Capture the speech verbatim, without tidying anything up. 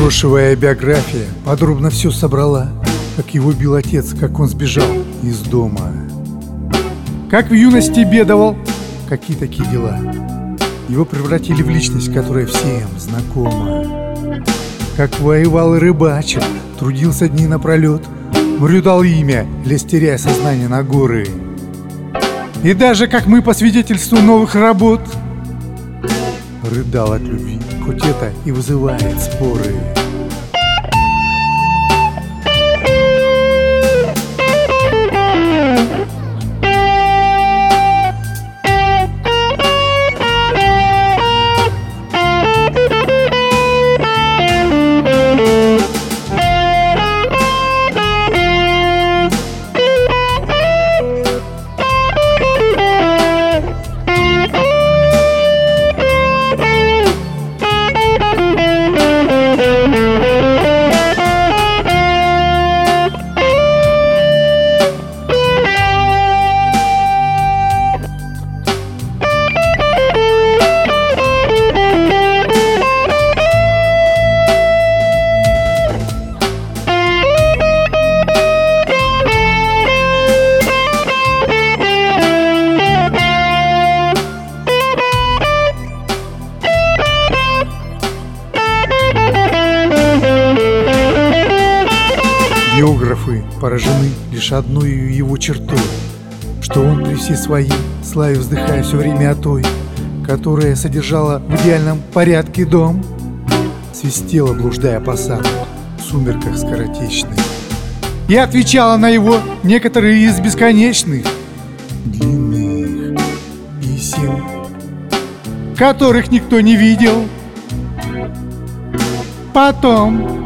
Непрошивая биография подробно все собрала, как его бил отец, как он сбежал из дома, как в юности бедовал, какие такие дела. Его превратили в личность, которая всем знакома. Как воевал и рыбачил, трудился дни напролет, морю дал имя, лез теряя сознание на горы. И даже, как мы по свидетельству новых работ, рыдал от любви, хоть это и вызывает споры. Биографы поражены лишь одной его чертой, что он при всей своей славе, вздыхая все время о той, которая содержала в идеальном порядке дом, свистела, блуждая по саду в сумерках скоротечных, и отвечала на его некоторые из бесконечных длинных писем, которых никто не видел. Потом